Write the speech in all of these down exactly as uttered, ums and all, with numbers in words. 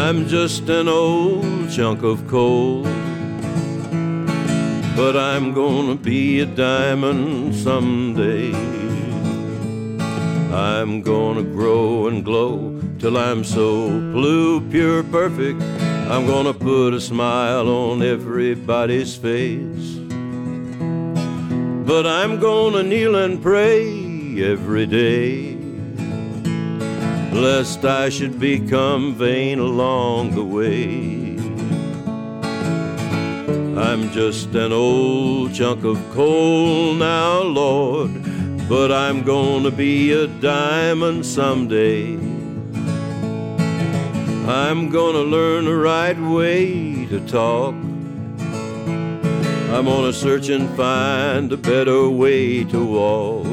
I'm just an old chunk of coal, but I'm gonna be a diamond someday. I'm gonna grow and glow till I'm so blue, pure, perfect. I'm gonna put a smile on everybody's face. But I'm gonna kneel and pray every day, lest I should become vain along the way. I'm just an old chunk of coal now, Lord, but I'm gonna be a diamond someday. I'm gonna learn the right way to talk. I'm gonna search and find a better way to walk.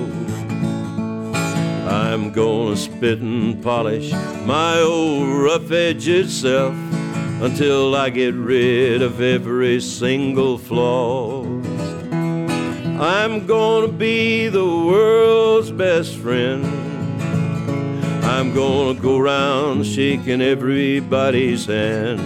I'm gonna spit and polish my old rough-edged self until I get rid of every single flaw. I'm gonna be the world's best friend. I'm gonna go around shaking everybody's hand.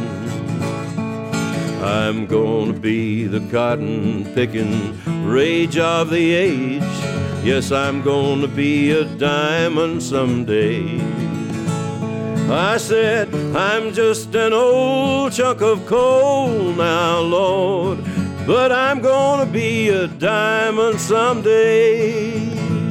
I'm gonna be the cotton-picking rage of the age. Yes, I'm gonna be a diamond someday. I said, I'm just an old chunk of coal now, Lord, but I'm gonna be a diamond someday.